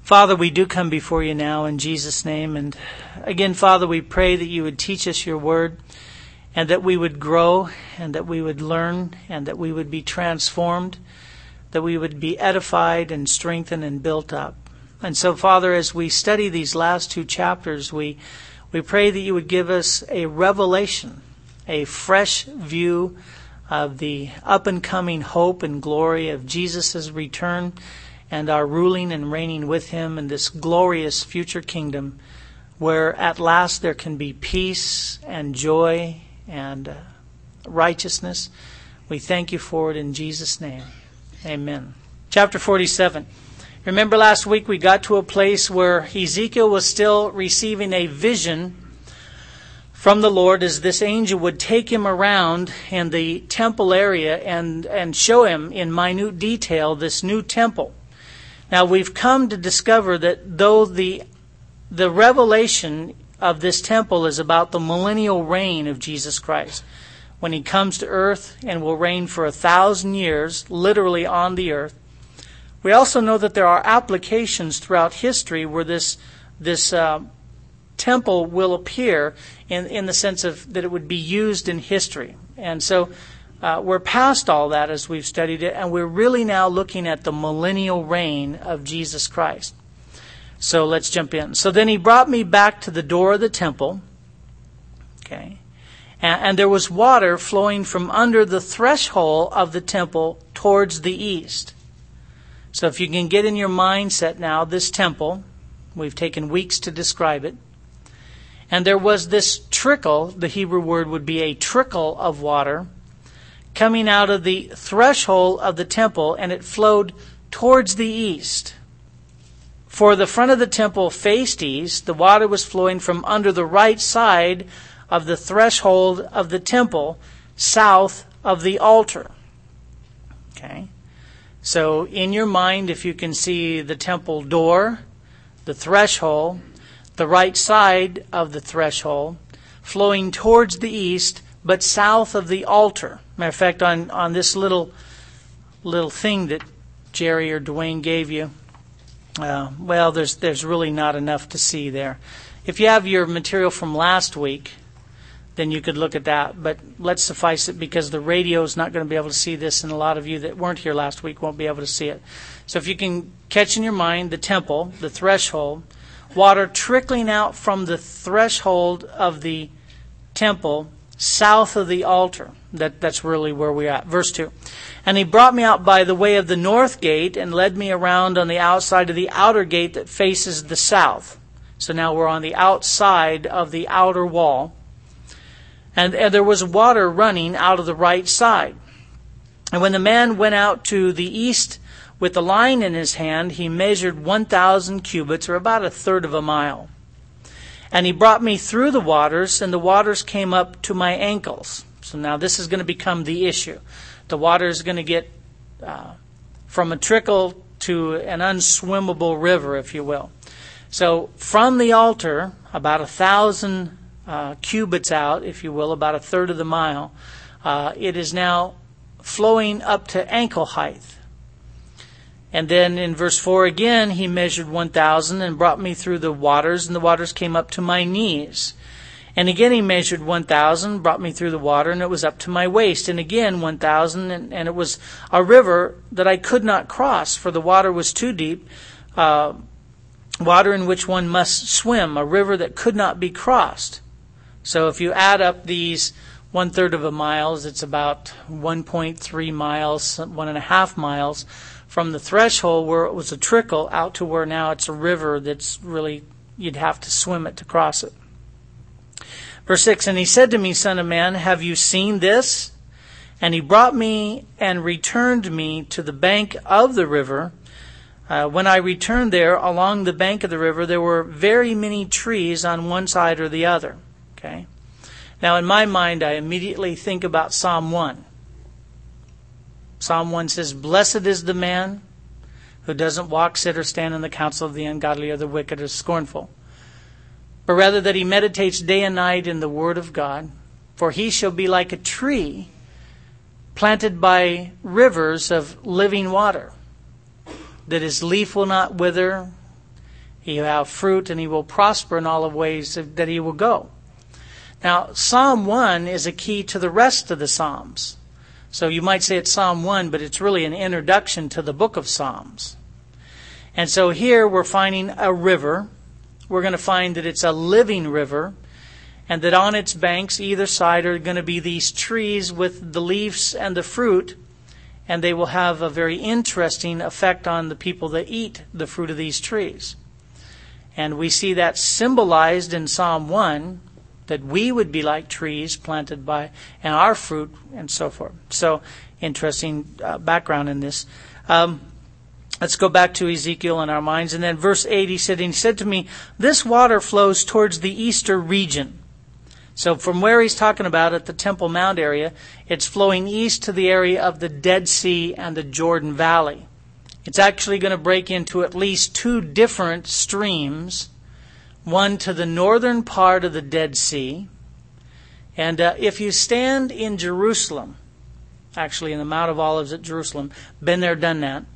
Father, we do come before you now in Jesus' name. And again, Father, we pray that you would teach us your word and that we would grow and that we would learn and that we would be transformed, that we would be edified and strengthened and built up. And so, Father, as we study these last two chapters, we pray that you would give us a revelation, a fresh view of the up-and-coming hope and glory of Jesus' return and our ruling and reigning with him in this glorious future kingdom where at last there can be peace and joy and righteousness. We thank you for it in Jesus' name. Amen. Chapter 47. Remember last week we got to a place where Ezekiel was still receiving a vision from the Lord as this angel would take him around in the temple area and show him in minute detail this new temple. Now we've come to discover that though the revelation of this temple is about the millennial reign of Jesus Christ, when he comes to earth and will reign for 1,000 years, literally on the earth, we also know that there are applications throughout history where this temple will appear in the sense of that it would be used in history. And so we're past all that as we've studied it, and we're really now looking at the millennial reign of Jesus Christ. So let's jump in. So then he brought me back to the door of the temple, okay, and there was water flowing from under the threshold of the temple towards the east. So if you can get in your mindset now, this temple, we've taken weeks to describe it, and there was this trickle, the Hebrew word would be a trickle of water, coming out of the threshold of the temple, and it flowed towards the east. For the front of the temple faced east, the water was flowing from under the right side of the threshold of the temple, south of the altar. Okay? So in your mind, if you can see the temple door, the threshold, the right side of the threshold, flowing towards the east, but south of the altar. Matter of fact, on this little thing that Jerry or Dwayne gave you, there's really not enough to see there. If you have your material from last week, then you could look at that. But let's suffice it because the radio is not going to be able to see this, and a lot of you that weren't here last week won't be able to see it. So if you can catch in your mind the temple, the threshold, water trickling out from the threshold of the temple south of the altar. That's really where we're at. Verse 2. And he brought me out by the way of the north gate and led me around on the outside of the outer gate that faces the south. So now we're on the outside of the outer wall. And there was water running out of the right side. And when the man went out to the east with the line in his hand, he measured 1,000 cubits, or about a third of a mile. And he brought me through the waters, and the waters came up to my ankles. So now this is going to become the issue. The water is going to get from a trickle to an unswimmable river, if you will. So from the altar, about 1,000 cubits out, if you will, about a third of the mile, it is now flowing up to ankle height. And then in verse 4 again, he measured 1,000 and brought me through the waters, and the waters came up to my knees. And again he measured 1,000, brought me through the water, and it was up to my waist. And again 1,000, and it was a river that I could not cross, for the water was too deep, water in which one must swim, a river that could not be crossed. So if you add up these 1/3 of a mile, it's about 1.3 miles, 1.5 miles, from the threshold where it was a trickle out to where now it's a river that's really, you'd have to swim it to cross it. Verse 6, and he said to me, Son of man, have you seen this? And he brought me and returned me to the bank of the river. When I returned there, along the bank of the river, there were very many trees on one side or the other. Okay. Now in my mind, I immediately think about Psalm 1. Psalm 1 says, Blessed is the man who doesn't walk, sit, or stand in the counsel of the ungodly or the wicked or scornful, but rather that he meditates day and night in the word of God. For he shall be like a tree planted by rivers of living water, that his leaf will not wither, He will have fruit, and he will prosper in all the ways that he will go. Now, Psalm 1 is a key to the rest of the Psalms. So you might say it's Psalm 1, but it's really an introduction to the book of Psalms. And so here we're finding a river. We're going to find that it's a living river, and that on its banks, either side, are going to be these trees with the leaves and the fruit, and they will have a very interesting effect on the people that eat the fruit of these trees. And we see that symbolized in Psalm 1, that we would be like trees planted by, and our fruit, and so forth. So, interesting background in this. Let's go back to Ezekiel in our minds. And then verse 8, he said, and he said to me, this water flows towards the eastern region. So from where he's talking about at the Temple Mount area, it's flowing east to the area of the Dead Sea and the Jordan Valley. It's actually going to break into at least two different streams, one to the northern part of the Dead Sea. And if you stand in Jerusalem, actually in the Mount of Olives at Jerusalem, been there, done that,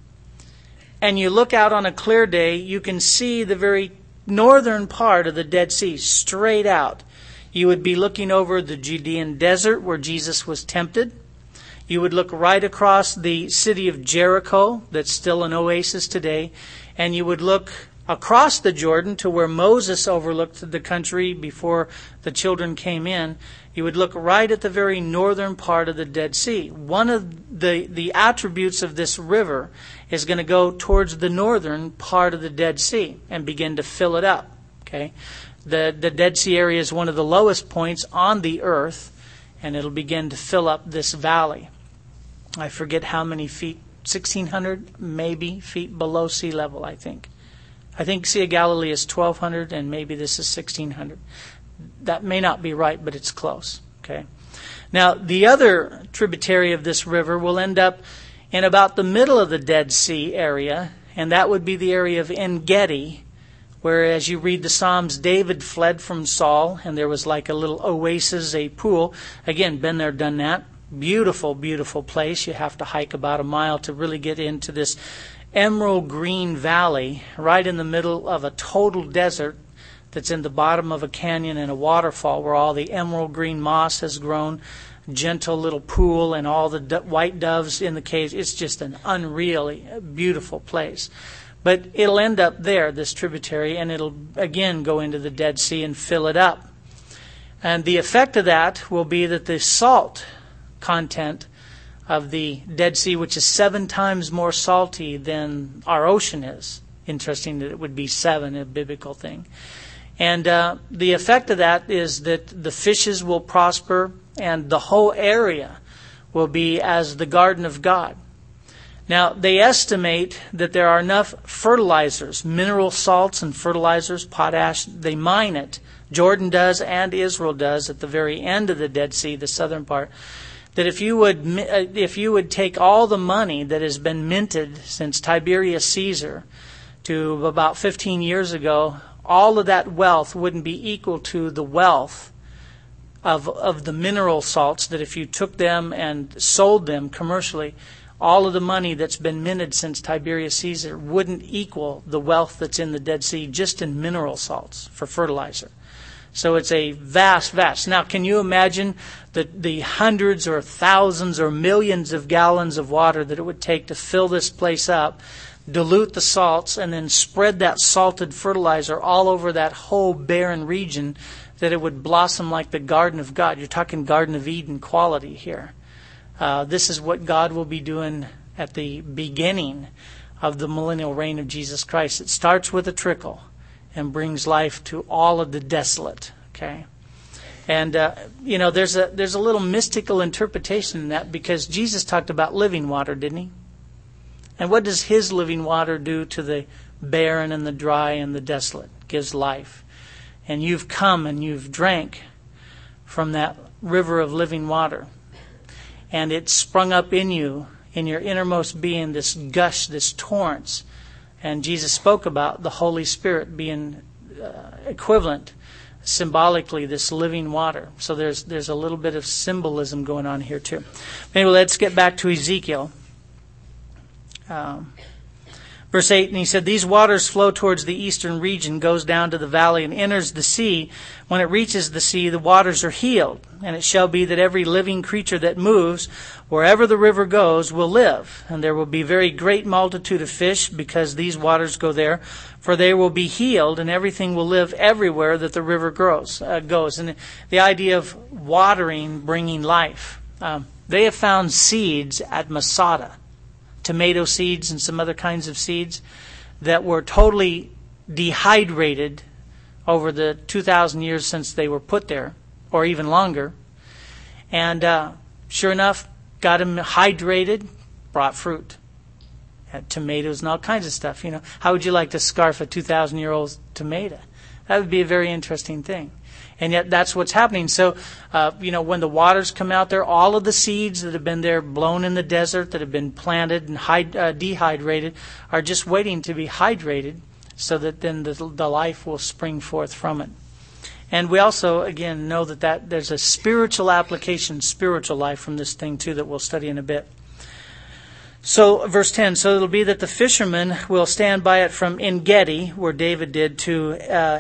and you look out on a clear day, you can see the very northern part of the Dead Sea straight out. You would be looking over the Judean desert where Jesus was tempted. You would look right across the city of Jericho, that's still an oasis today, and you would look across the Jordan to where Moses overlooked the country before the children came in. You would look right at the very northern part of the Dead Sea. One of the attributes of this river is going to go towards the northern part of the Dead Sea and begin to fill it up. Okay? The Dead Sea area is one of the lowest points on the earth, and it'll begin to fill up this valley. I forget how many feet, 1,600 maybe feet below sea level, I think. I think Sea of Galilee is 1,200, and maybe this is 1,600. That may not be right, but it's close. Okay. Now, the other tributary of this river will end up in about the middle of the Dead Sea area, and that would be the area of En-Gedi, where, as you read the Psalms, David fled from Saul, and there was like a little oasis, a pool. Again, been there, done that. Beautiful, beautiful place. You have to hike about a mile to really get into this emerald green valley right in the middle of a total desert that's in the bottom of a canyon and a waterfall where all the emerald green moss has grown, gentle little pool, and all the white doves in the caves. It's just an unreally beautiful place. But it'll end up there, this tributary, and it'll again go into the Dead Sea and fill it up. And the effect of that will be that the salt content of the Dead Sea, which is 7 times more salty than our ocean is. Interesting that it would be 7, a biblical thing. And the effect of that is that the fishes will prosper, and the whole area will be as the garden of God. Now, they estimate that there are enough fertilizers, mineral salts and fertilizers, potash, they mine it. Jordan does and Israel does at the very end of the Dead Sea, the southern part. That if you would take all the money that has been minted since Tiberius Caesar to about 15 years ago, all of that wealth wouldn't be equal to the wealth of the mineral salts, that if you took them and sold them commercially, all of the money that's been minted since Tiberius Caesar wouldn't equal the wealth that's in the Dead Sea just in mineral salts for fertilizer. So it's a vast. Now, can you imagine the hundreds or thousands or millions of gallons of water that it would take to fill this place up, dilute the salts, and then spread that salted fertilizer all over that whole barren region, that it would blossom like the Garden of God? You're talking Garden of Eden quality here. This is what God will be doing at the beginning of the millennial reign of Jesus Christ. It starts with a trickle and brings life to all of the desolate. Okay, and there's a little mystical interpretation in that, because Jesus talked about living water, didn't he? And what does his living water do to the barren and the dry and the desolate? It gives life. And you've come and you've drank from that river of living water. And it sprung up in you, in your innermost being, this gush, this torrents. And Jesus spoke about the Holy Spirit being equivalent, symbolically, this living water. So there's a little bit of symbolism going on here too. Anyway, let's get back to Ezekiel. Verse 8, and he said, these waters flow towards the eastern region, goes down to the valley, and enters the sea. When it reaches the sea, the waters are healed. And it shall be that every living creature that moves, wherever the river goes, will live. And there will be very great multitude of fish, because these waters go there. For they will be healed, and everything will live everywhere that the river goes. And the idea of watering, bringing life. They have found seeds at Masada, tomato seeds and some other kinds of seeds that were totally dehydrated over the 2,000 years since they were put there, or even longer. And sure enough, got them hydrated, brought fruit. Had tomatoes and all kinds of stuff. You know, how would you like to scarf a 2,000-year-old tomato? That would be a very interesting thing. And yet that's what's happening. So, when the waters come out there, all of the seeds that have been there blown in the desert, that have been planted and dehydrated, are just waiting to be hydrated so that then the life will spring forth from it. And we also, again, know that there's a spiritual application, spiritual life from this thing too that we'll study in a bit. So, verse 10, so it'll be that the fishermen will stand by it from En-gedi, where David did, to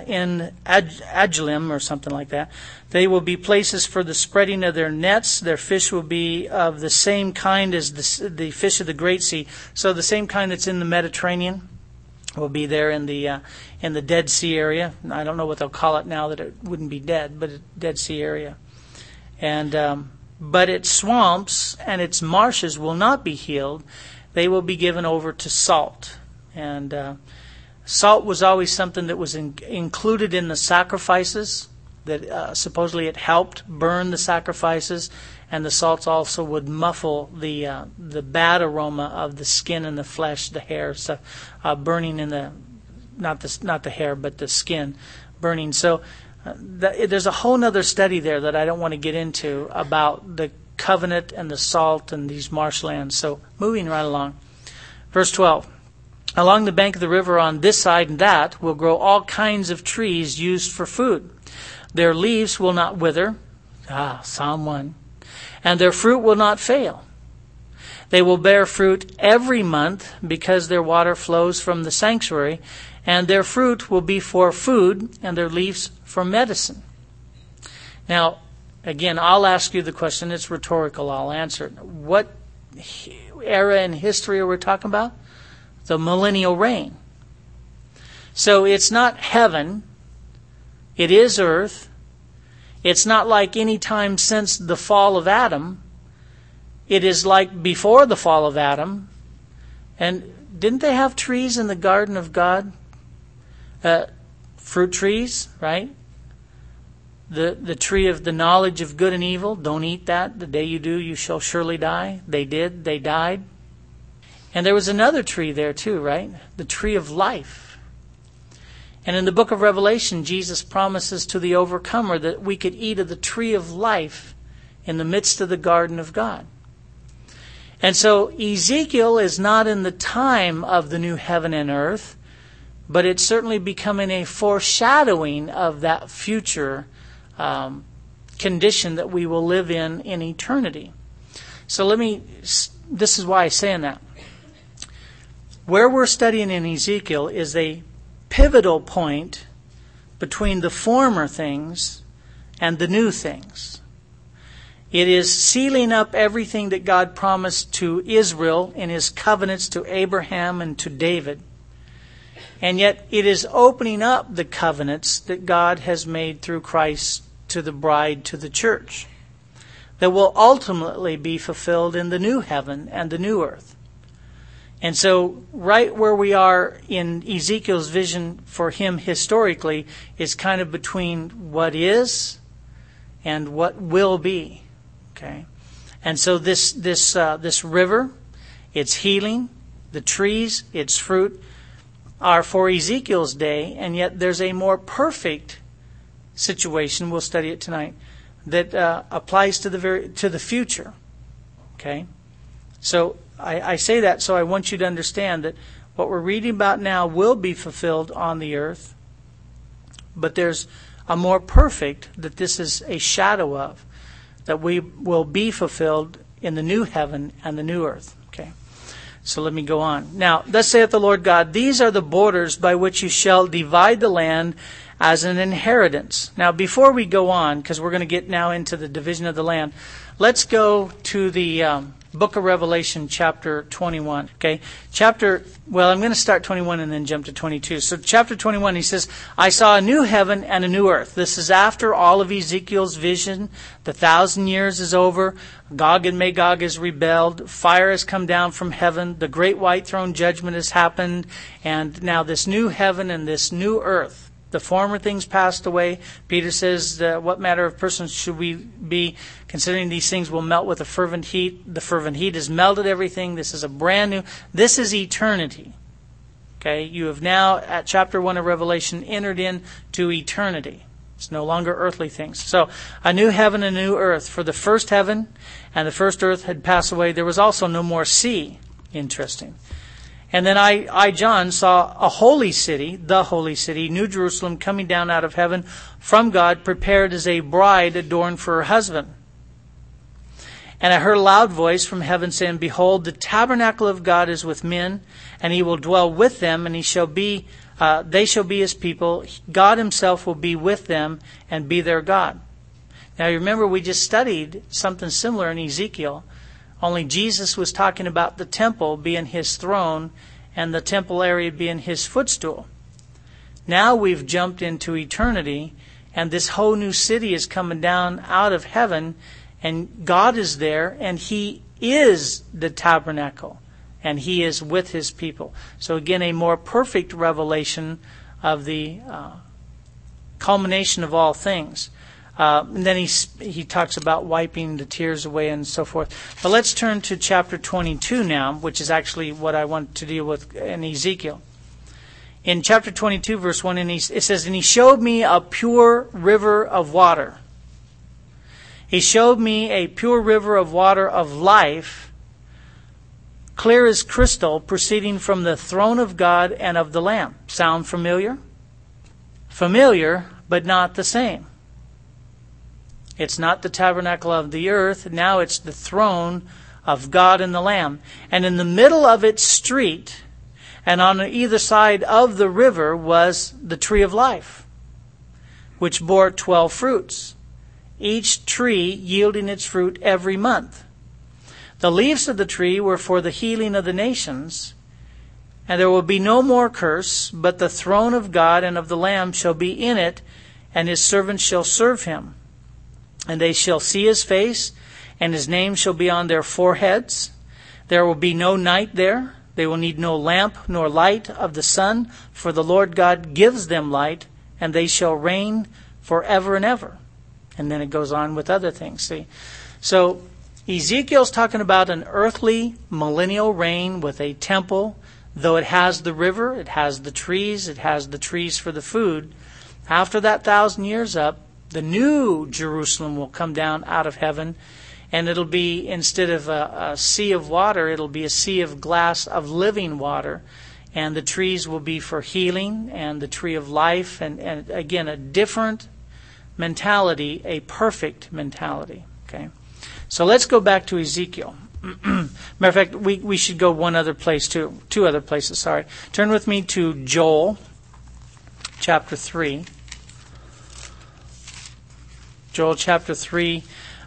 En-Ajelim, or something like that. They will be places for the spreading of their nets. Their fish will be of the same kind as the fish of the Great Sea. So the same kind that's in the Mediterranean will be there in the Dead Sea area. I don't know what they'll call it now that it wouldn't be dead, but a Dead Sea area. And but its swamps and its marshes will not be healed. They will be given over to salt. And salt was always something that was included in the sacrifices, that supposedly it helped burn the sacrifices, and the salts also would muffle the bad aroma of the skin and the flesh, the hair, so burning in the not the hair but the skin burning. So there's a whole other study there that I don't want to get into about the covenant and the salt and these marshlands. So moving right along. Verse 12. Along the bank of the river on this side and that will grow all kinds of trees used for food. Their leaves will not wither. Psalm 1. And their fruit will not fail. They will bear fruit every month because their water flows from the sanctuary, and their fruit will be for food and their leaves for medicine. Now, again, I'll ask you the question. It's rhetorical. I'll answer it. What era in history are we talking about? The millennial reign. So it's not heaven. It is earth. It's not like any time since the fall of Adam. It is like before the fall of Adam. And didn't they have trees in the garden of God? Fruit trees, right? The tree of the knowledge of good and evil. Don't eat that. The day you do, you shall surely die. They did. They died. And there was another tree there too, right? The tree of life. And in the book of Revelation, Jesus promises to the overcomer that we could eat of the tree of life in the midst of the garden of God. And so Ezekiel is not in the time of the new heaven and earth, but it's certainly becoming a foreshadowing of that future condition that we will live in eternity. So this is why I'm saying that. Where we're studying in Ezekiel is a pivotal point between the former things and the new things. It is sealing up everything that God promised to Israel in His covenants to Abraham and to David. And yet it is opening up the covenants that God has made through Christ to the bride, to the church, that will ultimately be fulfilled in the new heaven and the new earth. And so right where we are in Ezekiel's vision for him historically is kind of between what is and what will be. Okay? And so this river, its healing, the trees, its fruit, are for Ezekiel's day, and yet there's a more perfect situation, we'll study it tonight, that applies to the future. Okay? So I say that so I want you to understand that what we're reading about now will be fulfilled on the earth, but there's a more perfect that this is a shadow of, that we will be fulfilled in the new heaven and the new earth. Okay? So let me go on. Now, thus saith the Lord God, these are the borders by which you shall divide the land as an inheritance. Now, before we go on, because we're going to get now into the division of the land, let's go to the book of Revelation, chapter 21. Okay, I'm going to start 21 and then jump to 22. So chapter 21, he says, I saw a new heaven and a new earth. This is after all of Ezekiel's vision. The 1,000 years is over. Gog and Magog has rebelled. Fire has come down from heaven. The great white throne judgment has happened. And now this new heaven and this new earth. The former things passed away. Peter says, what matter of persons should we be, considering these things will melt with a fervent heat? The fervent heat has melted everything. This is a brand new, this is eternity. Okay, you have now, at chapter 1 of Revelation, entered into eternity. It's no longer earthly things. So, a new heaven and a new earth. For the first heaven and the first earth had passed away. There was also no more sea. Interesting. And then I, John, saw a holy city, the holy city, New Jerusalem, coming down out of heaven from God, prepared as a bride adorned for her husband. And I heard a loud voice from heaven saying, Behold, the tabernacle of God is with men, and he will dwell with them, and they shall be his people. God himself will be with them and be their God. Now you remember we just studied something similar in Ezekiel. Only Jesus was talking about the temple being his throne and the temple area being his footstool. Now we've jumped into eternity, and this whole new city is coming down out of heaven, and God is there, and he is the tabernacle, and he is with his people. So again, a more perfect revelation of the culmination of all things. And then he talks about wiping the tears away and so forth. But let's turn to chapter 22 now, which is actually what I want to deal with in Ezekiel. In chapter 22, verse 1, it says, And he showed me a pure river of water. He showed me a pure river of water of life, clear as crystal, proceeding from the throne of God and of the Lamb. Sound familiar? Familiar, but not the same. It's not the tabernacle of the earth. Now it's the throne of God and the Lamb. And in the middle of its street, and on either side of the river, was the tree of life, which bore 12 fruits, each tree yielding its fruit every month. The leaves of the tree were for the healing of the nations. And there will be no more curse, but the throne of God and of the Lamb shall be in it, and his servants shall serve him. And they shall see his face, and his name shall be on their foreheads. There will be no night there. They will need no lamp nor light of the sun, for the Lord God gives them light, and they shall reign forever and ever. And then it goes on with other things. See, so Ezekiel's talking about an earthly millennial reign with a temple. Though it has the river, it has the trees for the food. After that 1,000 years up, the new Jerusalem will come down out of heaven, and it'll be, instead of a sea of water, it'll be a sea of glass of living water. And the trees will be for healing, and the tree of life, and again, a different mentality, a perfect mentality. Okay, so let's go back to Ezekiel. Matter of fact, we should go one other place too. Two other places, sorry. Turn with me to Joel, chapter 3. Joel chapter 3,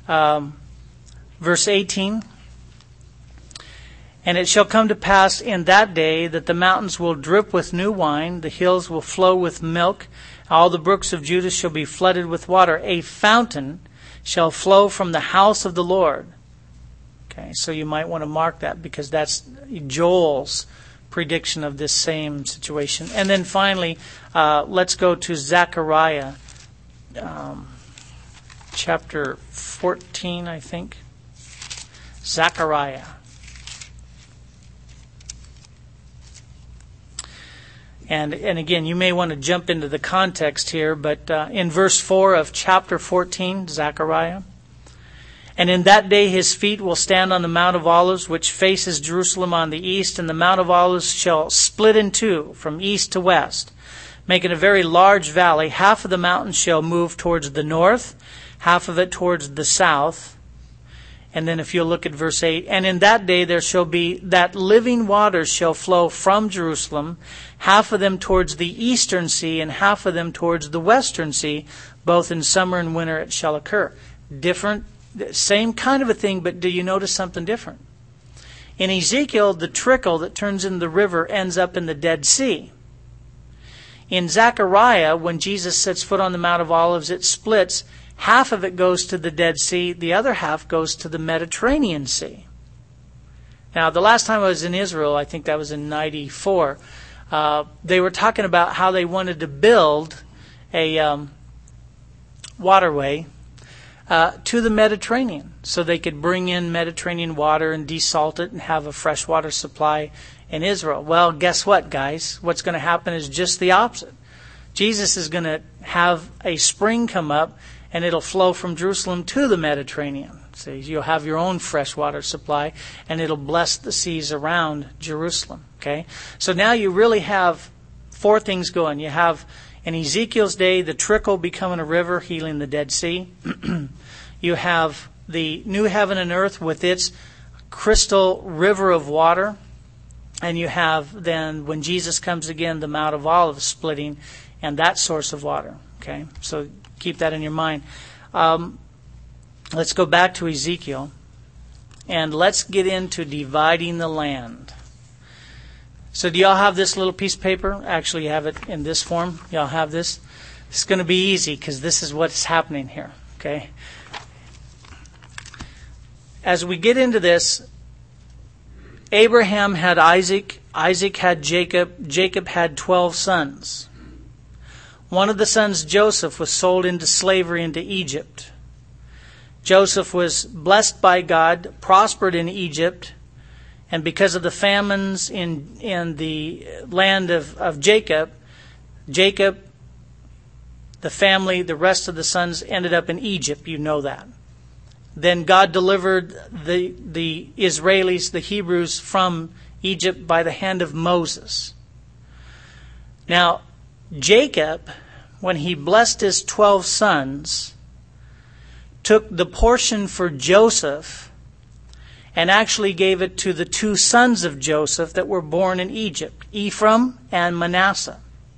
verse 18. And it shall come to pass in that day that the mountains will drip with new wine, the hills will flow with milk, all the brooks of Judah shall be flooded with water. A fountain shall flow from the house of the Lord. Okay, so you might want to mark that, because that's Joel's prediction of this same situation. And then finally, let's go to Zechariah, chapter 14, I think. Zechariah. And again, you may want to jump into the context here, but in verse 4 of chapter 14, Zechariah, And in that day his feet will stand on the Mount of Olives, which faces Jerusalem on the east, and the Mount of Olives shall split in two, from east to west, making a very large valley. Half of the mountain shall move towards the north, half of it towards the south. And then if you'll look at verse 8, and in that day there shall be that living waters shall flow from Jerusalem, half of them towards the eastern sea and half of them towards the western sea, both in summer and winter it shall occur. Different, same kind of a thing, but do you notice something different? In Ezekiel, the trickle that turns into the river ends up in the Dead Sea. In Zechariah, when Jesus sets foot on the Mount of Olives, it splits. Half of it goes to the Dead Sea. The other half goes to the Mediterranean Sea. Now, the last time I was in Israel, I think that was in 94, they were talking about how they wanted to build a waterway to the Mediterranean so they could bring in Mediterranean water and desalt it and have a freshwater supply in Israel. Well, guess what, guys? What's going to happen is just the opposite. Jesus is going to have a spring come up and it'll flow from Jerusalem to the Mediterranean. So you'll have your own freshwater supply, and it'll bless the seas around Jerusalem. Okay? So now you really have four things going. You have, in Ezekiel's day, the trickle becoming a river, healing the Dead Sea. You have the new heaven and earth with its crystal river of water. And you have then, when Jesus comes again, the Mount of Olives splitting and that source of water. Okay? So keep that in your mind. Let's go back to Ezekiel, and let's get into dividing the land. So do y'all have this little piece of paper? Actually, you have it in this form. Y'all have this? It's going to be easy because this is what's happening here. Okay? As we get into this, Abraham had Isaac. Isaac had Jacob. Jacob had 12 sons. One of the sons, Joseph, was sold into slavery into Egypt. Joseph was blessed by God, prospered in Egypt, and because of the famines in the land of Jacob, the family, the rest of the sons ended up in Egypt. You know that. Then God delivered the Israelis, the Hebrews, from Egypt by the hand of Moses. Now, Jacob, when he blessed his 12 sons, took the portion for Joseph and actually gave it to the two sons of Joseph that were born in Egypt, Ephraim and Manasseh.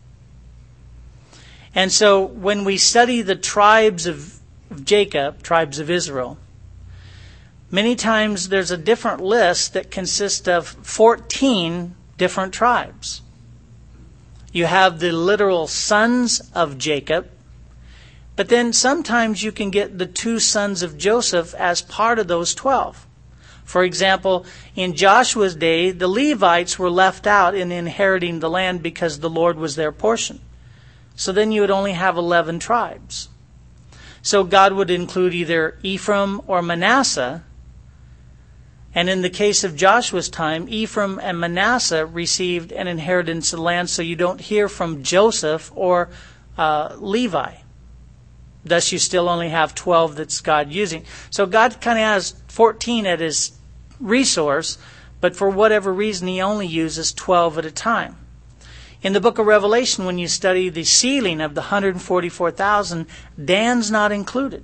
And so when we study the tribes of Jacob, tribes of Israel, many times there's a different list that consists of 14 different tribes. You have the literal sons of Jacob, but then sometimes you can get the two sons of Joseph as part of those 12. For example, in Joshua's day, the Levites were left out in inheriting the land because the Lord was their portion. So then you would only have 11 tribes. So God would include either Ephraim or Manasseh. And in the case of Joshua's time, Ephraim and Manasseh received an inheritance of land, so you don't hear from Joseph or Levi. Thus, you still only have 12 that's God using. So God kind of has 14 at his resource, but for whatever reason, he only uses 12 at a time. In the book of Revelation, when you study the sealing of the 144,000, Dan's not included.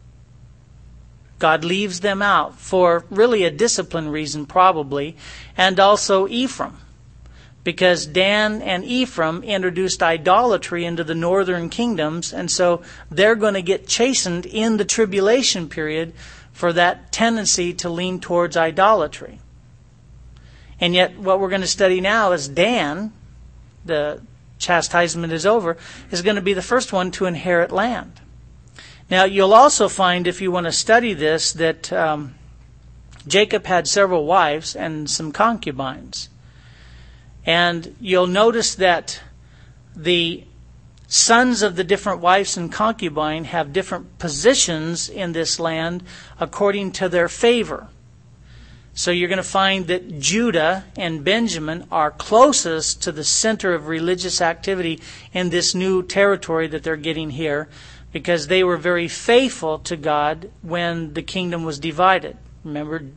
God leaves them out for really a discipline reason, probably, and also Ephraim, because Dan and Ephraim introduced idolatry into the northern kingdoms, and so they're going to get chastened in the tribulation period for that tendency to lean towards idolatry. And yet what we're going to study now is Dan, the chastisement is over, is going to be the first one to inherit land. Now, you'll also find, if you want to study this, that Jacob had several wives and some concubines. And you'll notice that the sons of the different wives and concubines have different positions in this land according to their favor. So you're going to find that Judah and Benjamin are closest to the center of religious activity in this new territory that they're getting here, because they were very faithful to God when the kingdom was divided. Remember,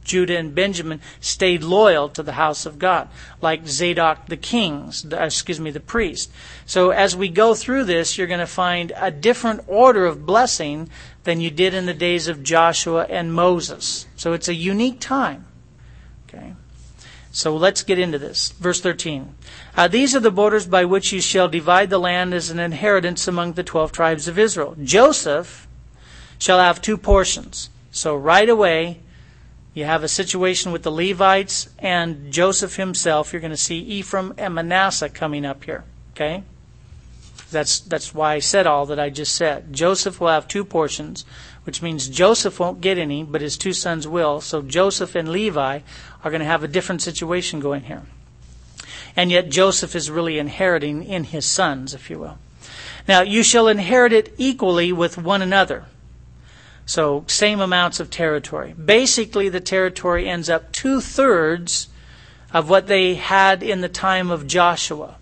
Judah and Benjamin stayed loyal to the house of God, like Zadok the priest. So as we go through this, you're going to find a different order of blessing than you did in the days of Joshua and Moses. So it's a unique time. Okay. So let's get into this. Verse 13. These are the borders by which you shall divide the land as an inheritance among the 12 tribes of Israel. Joseph shall have 2 portions. So right away, you have a situation with the Levites and Joseph himself. You're going to see Ephraim and Manasseh coming up here. Okay? That's why I said all that I just said. Joseph will have 2 portions, which means Joseph won't get any, but his 2 sons will. So Joseph and Levi are going to have a different situation going here. And yet Joseph is really inheriting in his sons, if you will. Now, you shall inherit it equally with one another. So, same amounts of territory. Basically, the territory ends up 2/3 of what they had in the time of Joshua.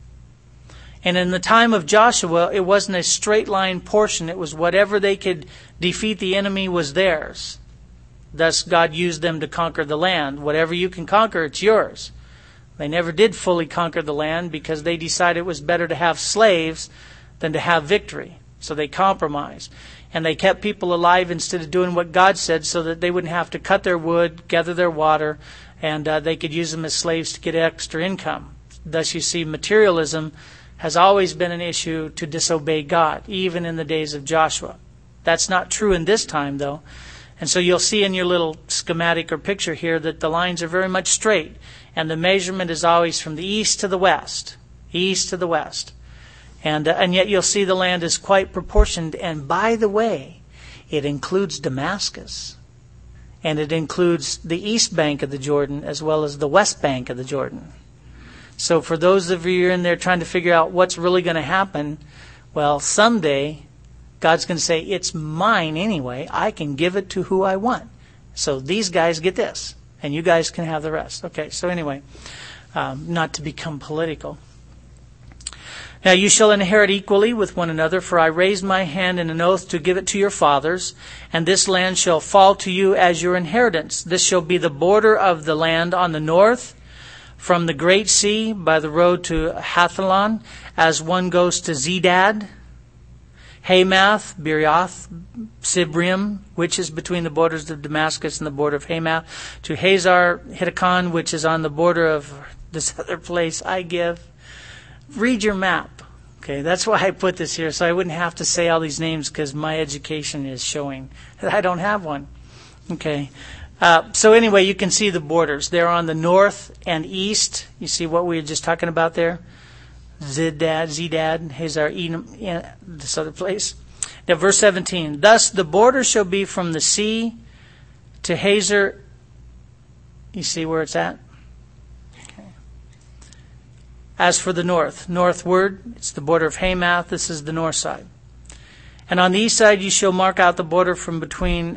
And in the time of Joshua, it wasn't a straight line portion. It was whatever they could defeat the enemy was theirs. Thus, God used them to conquer the land. Whatever you can conquer, it's yours. They never did fully conquer the land because they decided it was better to have slaves than to have victory. So they compromised. And they kept people alive instead of doing what God said so that they wouldn't have to cut their wood, gather their water, and they could use them as slaves to get extra income. Thus, you see, materialism has always been an issue to disobey God, even in the days of Joshua. That's not true in this time, though. And so you'll see in your little schematic or picture here that the lines are very much straight. And the measurement is always from the east to the west. East to the west. And yet you'll see the land is quite proportioned. And by the way, it includes Damascus. And it includes the east bank of the Jordan as well as the west bank of the Jordan. So for those of you in there trying to figure out what's really going to happen, well, someday God's going to say, it's mine anyway. I can give it to who I want. So these guys get this. And you guys can have the rest. Okay, so anyway, not to become political. Now you shall inherit equally with one another, for I raised my hand in an oath to give it to your fathers, and this land shall fall to you as your inheritance. This shall be the border of the land on the north, from the great sea by the road to Hathalon, as one goes to Zedad, Hamath, Beeroth, Sibrim, which is between the borders of Damascus and the border of Hamath, to Hazar Hittikon, which is on the border of this other place I give. Read your map. Okay, that's why I put this here, so I wouldn't have to say all these names because my education is showing that I don't have one. Okay, so anyway, you can see the borders. They're on the north and east. You see what we were just talking about there? Zedad, Hazar, Edom, this other place. Now, verse 17. Thus the border shall be from the sea to Hazar. You see where it's at? Okay. As for the northward, it's the border of Hamath. This is the north side. And on the east side you shall mark out the border from between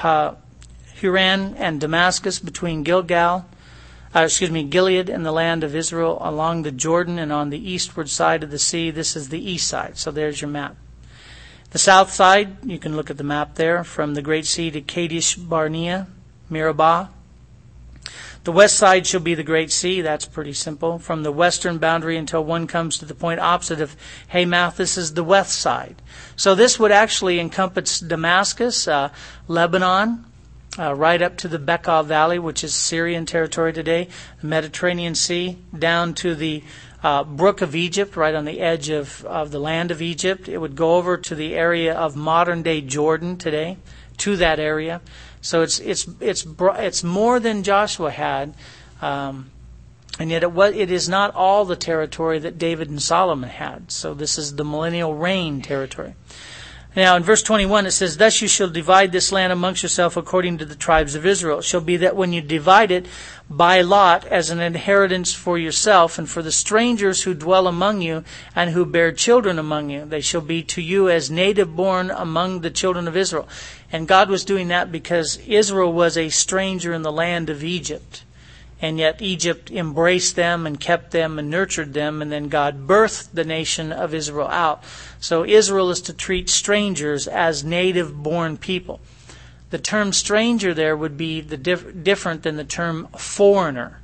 Huran and Damascus, between Gilead and the land of Israel, along the Jordan and on the eastward side of the sea. This is the east side. So there's your map. The south side, you can look at the map there, from the Great Sea to Kadesh Barnea, Meribah. The west side shall be the Great Sea. That's pretty simple. From the western boundary until one comes to the point opposite of Hamath, this is the west side. So this would actually encompass Damascus, Lebanon, right up to the Bekaa Valley, which is Syrian territory today, the Mediterranean Sea, down to the Brook of Egypt, right on the edge of the land of Egypt. It would go over to the area of modern-day Jordan today, to that area. So it's more than Joshua had, and yet it is not all the territory that David and Solomon had. So this is the millennial reign territory. Now, in verse 21, it says, Thus you shall divide this land amongst yourself according to the tribes of Israel. It shall be that when you divide it by lot as an inheritance for yourself and for the strangers who dwell among you and who bear children among you, they shall be to you as native born among the children of Israel. And God was doing that because Israel was a stranger in the land of Egypt. And yet Egypt embraced them and kept them and nurtured them, and then God birthed the nation of Israel out. So Israel is to treat strangers as native-born people. the term stranger there would be different than the term foreigner.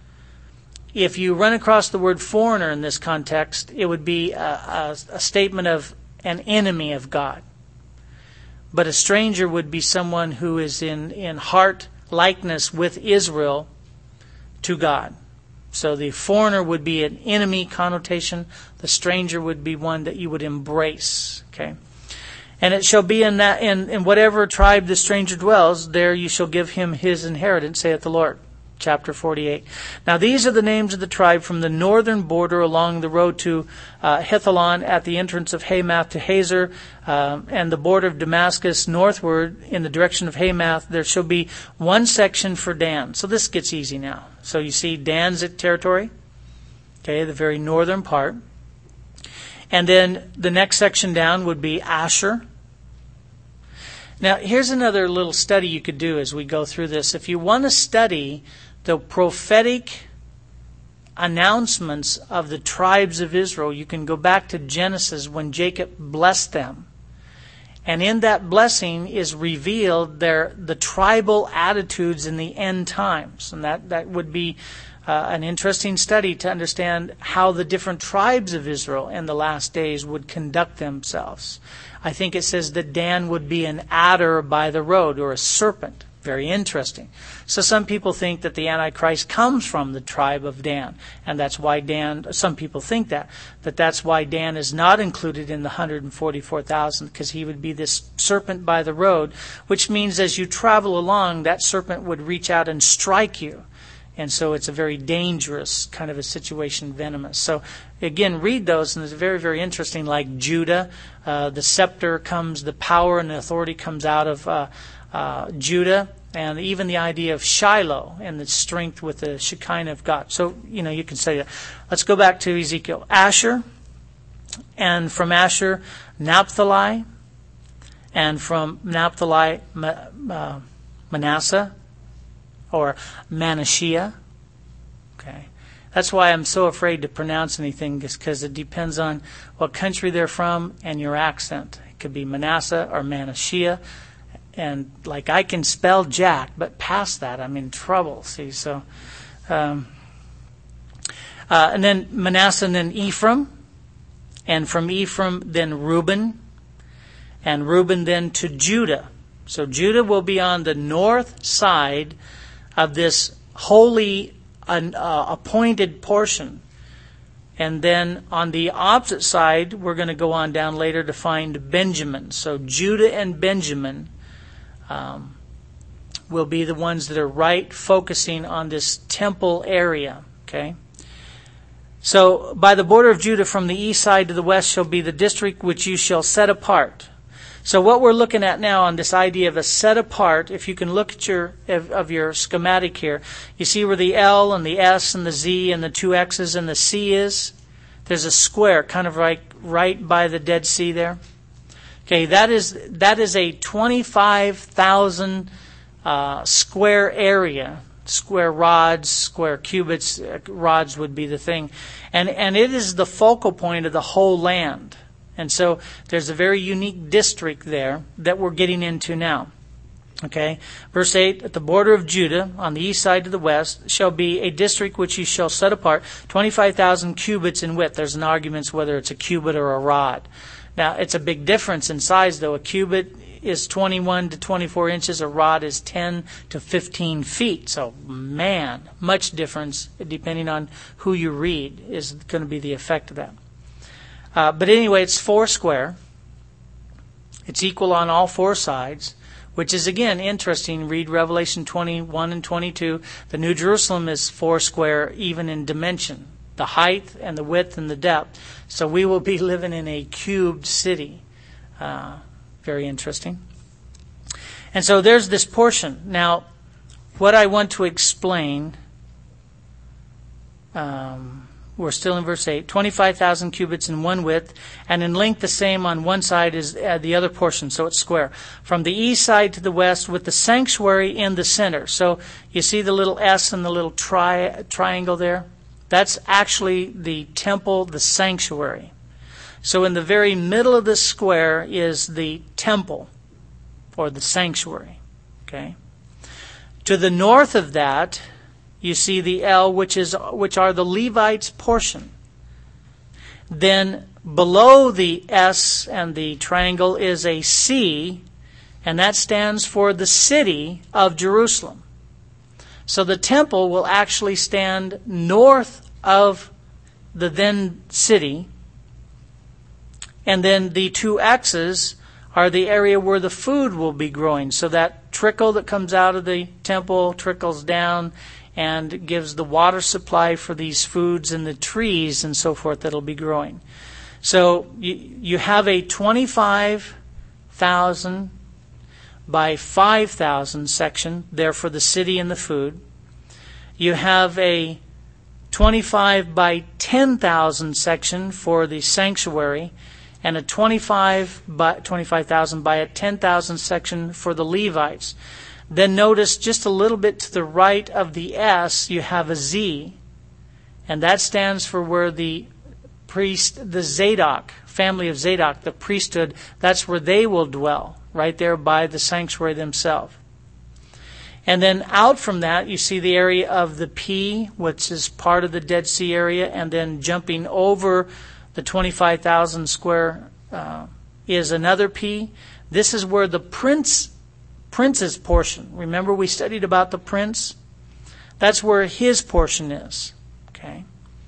If you run across the word foreigner in this context, it would be a statement of an enemy of God. But a stranger would be someone who is in heart likeness with Israel to God. So the foreigner would be an enemy connotation. The stranger would be one that you would embrace. Okay. And it shall be in whatever tribe the stranger dwells, there you shall give him his inheritance, saith the Lord. Chapter 48. Now these are the names of the tribe from the northern border along the road to Hithalon at the entrance of Hamath to Hazor, and the border of Damascus northward in the direction of Hamath. There shall be one section for Dan. So this gets easy now. So you see Dan's territory, okay, the very northern part. And then the next section down would be Asher. Now here's another little study you could do as we go through this. If you want to study the prophetic announcements of the tribes of Israel, you can go back to Genesis when Jacob blessed them. And in that blessing is revealed the tribal attitudes in the end times. And that would be an interesting study to understand how the different tribes of Israel in the last days would conduct themselves. I think it says that Dan would be an adder by the road, or a serpent. Very interesting. So some people think that the Antichrist comes from the tribe of Dan. And that's why some people think that's why Dan is not included in the 144,000, because he would be this serpent by the road, which means as you travel along, that serpent would reach out and strike you. And so it's a very dangerous kind of a situation, venomous. So again, read those, and it's very, very interesting. Like Judah, the scepter comes, the power and the authority comes out of Judah, and even the idea of Shiloh and the strength with the Shekinah of God. So, you can say that. Let's go back to Ezekiel. Asher, and from Asher, Naphtali, and from Naphtali, Manasseh, or Manasseh. Okay. That's why I'm so afraid to pronounce anything, because it depends on what country they're from and your accent. It could be Manasseh or Manasseh. And I can spell Jack, but past that I'm in trouble. See, so and then Manasseh, and then Ephraim, and from Ephraim then Reuben, and Reuben then to Judah. So Judah will be on the north side of this holy appointed portion. And then on the opposite side, we're going to go on down later to find Benjamin. So Judah and Benjamin will be the ones that are right focusing on this temple area. Okay. So by the border of Judah from the east side to the west shall be the district which you shall set apart. So what we're looking at now on this idea of a set apart, if you can look at your schematic here, you see where the L and the S and the Z and the two X's and the C is? There's a square kind of right by the Dead Sea there. Okay, that is a 25,000 square area. Square rods, square cubits, rods would be the thing. And it is the focal point of the whole land. And so there's a very unique district there that we're getting into now. Okay, verse 8, at the border of Judah, on the east side to the west, shall be a district which you shall set apart, 25,000 cubits in width. There's an argument whether it's a cubit or a rod. Now, it's a big difference in size, though. A cubit is 21 to 24 inches. A rod is 10 to 15 feet. So, man, much difference, depending on who you read, is going to be the effect of that. But anyway, it's 4 square. It's equal on all 4 sides, which is, again, interesting. Read Revelation 21 and 22. The New Jerusalem is 4 square, even in dimension, the height and the width and the depth. So we will be living in a cubed city. Very interesting. And so there's this portion. Now, what I want to explain, we're still in verse 8, 25,000 cubits in one width, and in length the same on one side as the other portion, so it's square. From the east side to the west, with the sanctuary in the center. So you see the little S and the little triangle there? That's actually the temple, the sanctuary. So in the very middle of the square is the temple, or the sanctuary. Okay. To the north of that, you see the L, which are the Levites' portion. Then below the S and the triangle is a C, and that stands for the city of Jerusalem. So the temple will actually stand north of the then city, and then the two X's are the area where the food will be growing. So that trickle that comes out of the temple trickles down and gives the water supply for these foods and the trees and so forth that will be growing. So you have a 25,000 by 5,000 section there for the city and the food. You have a 25 by 10,000 section for the sanctuary, and a 25,000 by a 10,000 section for the Levites. Then notice just a little bit to the right of the S, you have a Z, and that stands for where the priest, the Zadok, family of Zadok, the priesthood, that's where they will dwell, right there by the sanctuary themselves. And then out from that, you see the area of the P, which is part of the Dead Sea area, and then jumping over the 25,000 square is another P. This is where the prince's portion. Remember we studied about the prince? That's where his portion is. Okay.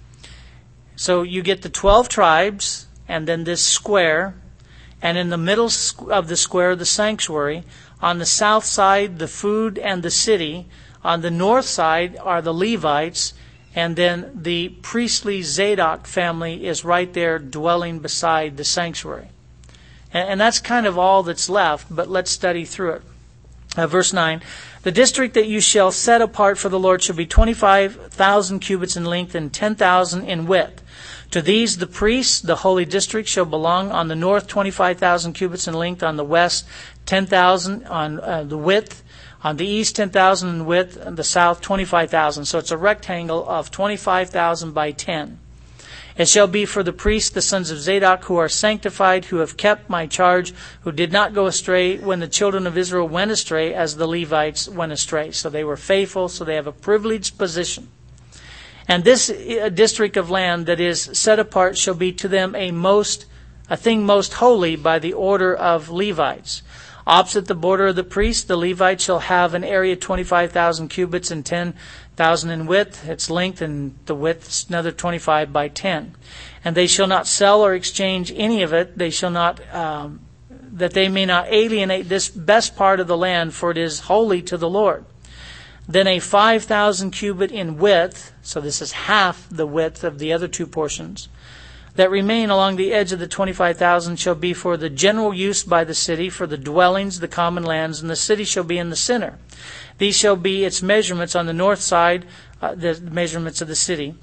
So you get the 12 tribes and then this square, and in the middle of the square, the sanctuary. On the south side, the food and the city. On the north side are the Levites, and then the priestly Zadok family is right there dwelling beside the sanctuary. And that's kind of all that's left, but let's study through it. Verse 9, the district that you shall set apart for the Lord shall be 25,000 cubits in length and 10,000 in width. To these the priests, the holy district, shall belong. On the north 25,000 cubits in length, on the west 10,000 on the width, on the east 10,000 in width, and the south 25,000. So it's a rectangle of 25,000 by 10. It shall be for the priests, the sons of Zadok, who are sanctified, who have kept my charge, who did not go astray when the children of Israel went astray, as the Levites went astray. So they were faithful, so they have a privileged position. And this district of land that is set apart shall be to them a thing most holy by the order of Levites. Opposite the border of the priest, the Levites shall have an area 25,000 cubits and 10,000 in width. Its length and the width is another 25 by 10. And they shall not sell or exchange any of it. They shall not, that they may not alienate this best part of the land, for it is holy to the Lord. Then a 5,000 cubit in width, so this is half the width of the other two portions, that remain along the edge of the 25,000 shall be for the general use by the city, for the dwellings, the common lands, and the city shall be in the center. These shall be its measurements on the north side, the measurements of the city,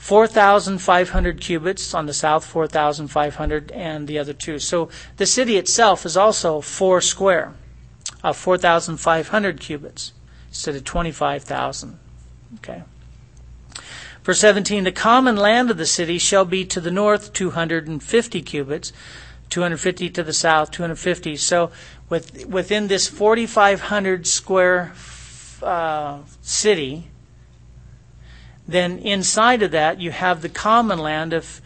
4,500 cubits, on the south 4,500, and the other two. So the city itself is also 4 square, 4,500 cubits, instead of 25,000. Okay. Verse 17, the common land of the city shall be to the north 250 cubits, 250 to the south, 250. So within this 4,500 square city, then inside of that you have the common land of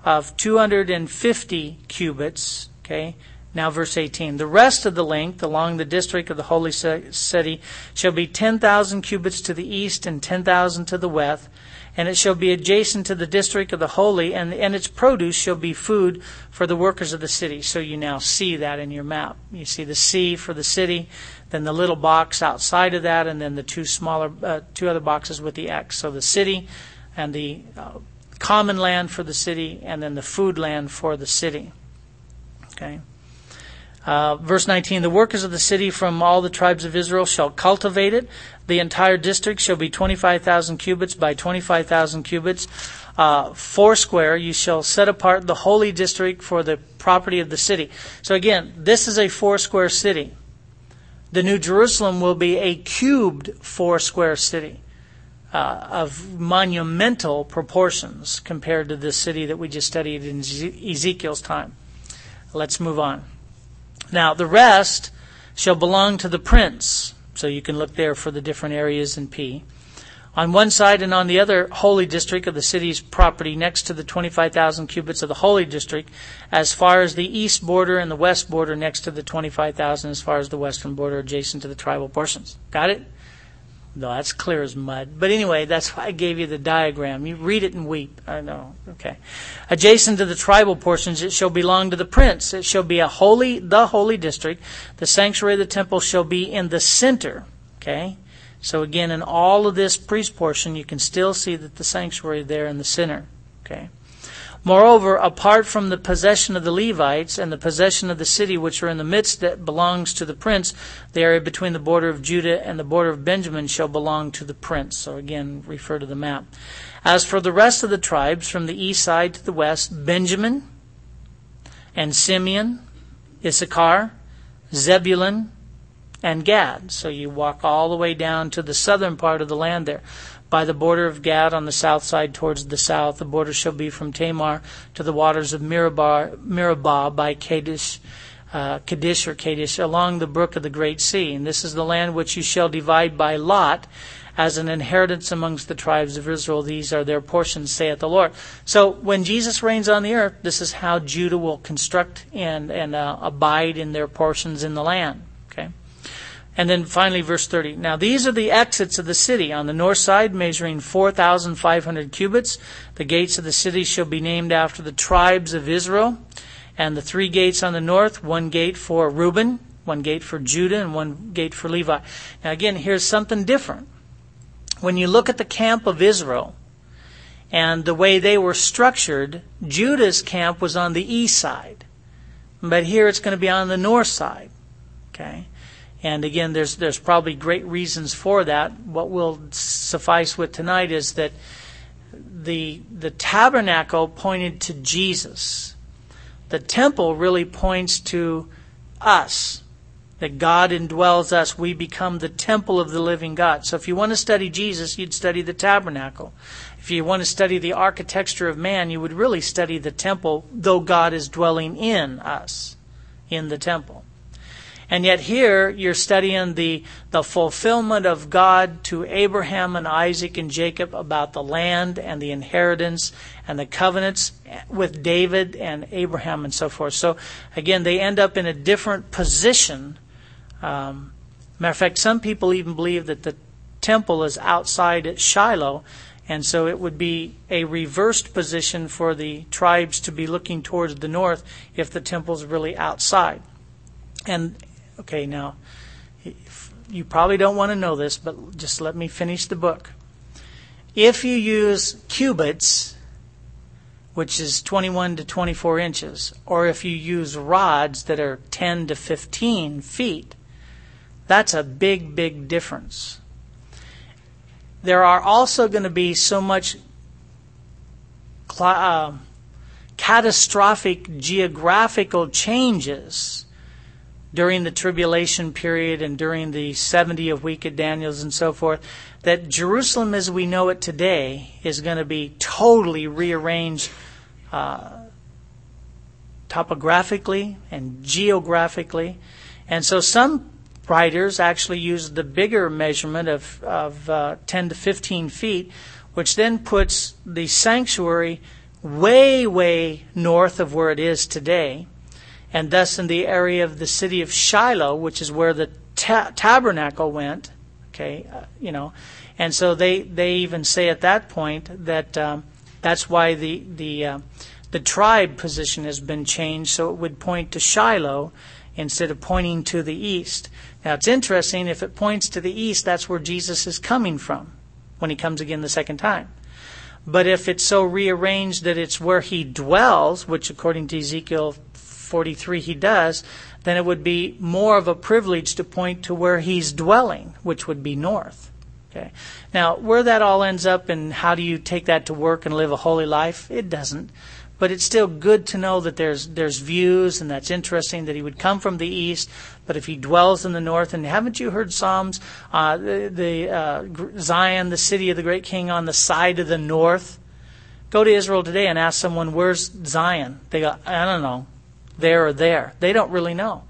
250 cubits. Okay. Now verse 18, the rest of the length along the district of the holy city shall be 10,000 cubits to the east and 10,000 to the west. And it shall be adjacent to the district of the holy, and its produce shall be food for the workers of the city. So you now see that in your map. You see the C for the city, then the little box outside of that, and then the two other boxes with the X. So the city and the common land for the city, and then the food land for the city. Okay. Verse 19, the workers of the city from all the tribes of Israel shall cultivate it. The entire district shall be 25,000 cubits by 25,000 cubits. 4 square, you shall set apart the holy district for the property of the city. So again, this is a 4 square city. The New Jerusalem will be a cubed 4 square city of monumental proportions compared to the city that we just studied in Ezekiel's time. Let's move on. Now, the rest shall belong to the prince. So you can look there for the different areas in P. On one side and on the other, holy district of the city's property next to the 25,000 cubits of the holy district, as far as the east border and the west border next to the 25,000 as far as the western border adjacent to the tribal portions. Got it? No, that's clear as mud. But anyway, that's why I gave you the diagram. You read it and weep. I know. Okay. Adjacent to the tribal portions, it shall belong to the prince. It shall be the holy district. The sanctuary of the temple shall be in the center. Okay. So again, in all of this priest portion, you can still see that the sanctuary there in the center. Okay. Moreover, apart from the possession of the Levites and the possession of the city which are in the midst that belongs to the prince, the area between the border of Judah and the border of Benjamin shall belong to the prince. So again, refer to the map. As for the rest of the tribes, from the east side to the west, Benjamin and Simeon, Issachar, Zebulun, and Gad. So you walk all the way down to the southern part of the land there. By the border of Gad on the south side towards the south, the border shall be from Tamar to the waters of Meribah by Kadesh, along the brook of the great sea. And this is the land which you shall divide by lot as an inheritance amongst the tribes of Israel. These are their portions, saith the Lord. So when Jesus reigns on the earth, this is how Judah will construct and abide in their portions in the land. Okay. And then finally, verse 30. Now these are the exits of the city. On the north side, measuring 4,500 cubits. The gates of the city shall be named after the tribes of Israel. And the three gates on the north, one gate for Reuben, one gate for Judah, and one gate for Levi. Now again, here's something different. When you look at the camp of Israel and the way they were structured, Judah's camp was on the east side. But here it's going to be on the north side. Okay? And again, there's probably great reasons for that. What we'll suffice with tonight is that the tabernacle pointed to Jesus. The temple really points to us, that God indwells us. We become the temple of the living God. So if you want to study Jesus, you'd study the tabernacle. If you want to study the architecture of man, you would really study the temple, though God is dwelling in us, in the temple. And yet here you're studying the fulfillment of God to Abraham and Isaac and Jacob about the land and the inheritance and the covenants with David and Abraham and so forth. So again, they end up in a different position. Matter of fact, some people even believe that the temple is outside at Shiloh, and so it would be a reversed position for the tribes to be looking towards the north if the temple's really outside. And okay, now, you probably don't want to know this, but just let me finish the book. If you use cubits, which is 21 to 24 inches, or if you use rods that are 10 to 15 feet, that's a big, big difference. There are also going to be so much catastrophic geographical changes during the tribulation period and during the 70th week of Daniel's and so forth, that Jerusalem as we know it today is going to be totally rearranged topographically and geographically. And so some writers actually use the bigger measurement of 10 to 15 feet, which then puts the sanctuary way, way north of where it is today. And thus in the area of the city of Shiloh, which is where the tabernacle went, okay, and so they even say at that point that that's why the tribe position has been changed, so it would point to Shiloh instead of pointing to the east. Now it's interesting, if it points to the east, that's where Jesus is coming from when he comes again the second time. But if it's so rearranged that it's where he dwells, which according to Ezekiel 43 he does, then it would be more of a privilege to point to where he's dwelling, which would be north. Okay. Now, where that all ends up and how do you take that to work and live a holy life, it doesn't. But it's still good to know that there's views, and that's interesting that he would come from the east, but if he dwells in the north, and haven't you heard Psalms, Zion, the city of the great king on the side of the north? Go to Israel today and ask someone, where's Zion? They go, I don't know. There or there. They don't really know.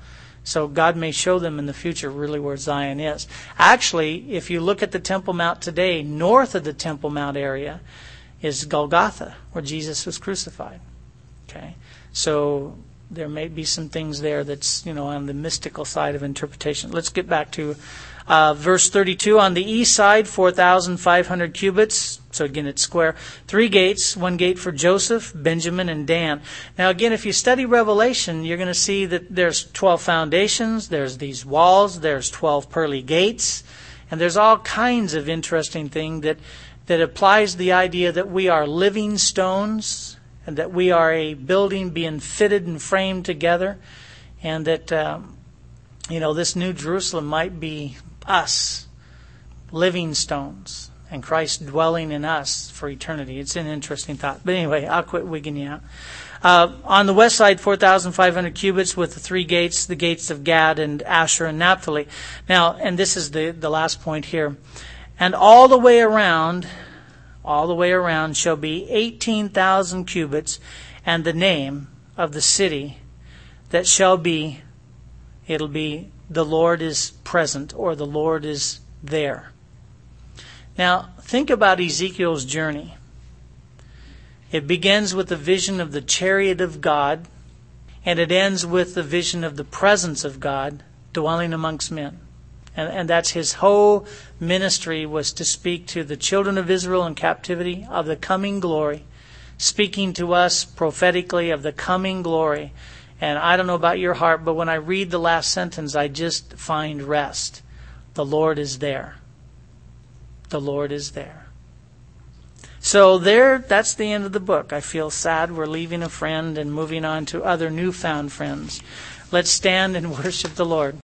So God may show them in the future really where Zion is. Actually, if you look at the Temple Mount today, north of the Temple Mount area is Golgotha, where Jesus was crucified. Okay, so there may be some things there that's, on the mystical side of interpretation. Let's get back to verse 32. On the east side, 4,500 cubits. So again, it's square. 3 gates, 1 gate for Joseph, Benjamin, and Dan. Now again, if you study Revelation, you're going to see that there's 12 foundations, there's these walls, there's 12 pearly gates, and there's all kinds of interesting things that applies the idea that we are living stones, and that we are a building being fitted and framed together, and that, this New Jerusalem might be us, living stones, and Christ dwelling in us for eternity. It's an interesting thought. But anyway, I'll quit wigging you out. On the west side, 4,500 cubits with the 3 gates, the gates of Gad and Asher and Naphtali. Now, and this is the last point here. And all the way around shall be 18,000 cubits, and the name of the city that shall be, it'll be the Lord is present, or the Lord is there. Now, think about Ezekiel's journey. It begins with the vision of the chariot of God, and it ends with the vision of the presence of God dwelling amongst men. And that's his whole ministry, was to speak to the children of Israel in captivity of the coming glory, speaking to us prophetically of the coming glory. And I don't know about your heart, but when I read the last sentence, I just find rest. The Lord is there. The Lord is there. So that's the end of the book. I feel sad we're leaving a friend and moving on to other newfound friends. Let's stand and worship the Lord.